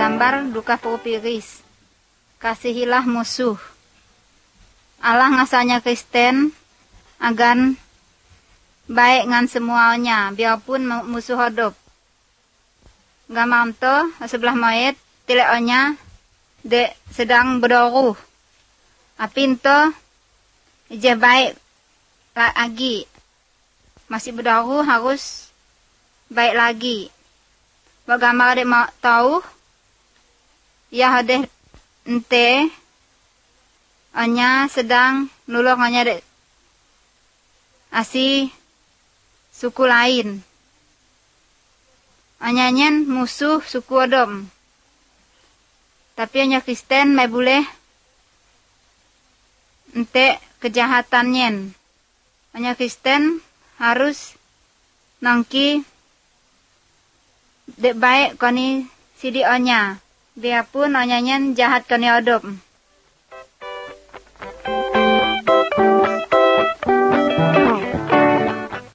gambar duka pupiris. Kasihilah musuh. Allah ngasanya Kristen agan baik ngan semuanya, biarpun musuh hidup. Gamam to sebelah mayat tileknya dek sedang berdoruh. Apin to je baik lagi. Masih berdoruh harus baik lagi. Bagaimana dek mau tahu? Ya hadeh ente anya sedang nulung anya dek asi suku lain. Anyanyen musuh suku Odom. Tapi hanya Kristen mai boleh ente kejahatannya. Hanya Kristen harus nangki dek baik koni sidi onya. Biarpun onyanyen jahat koni Odom.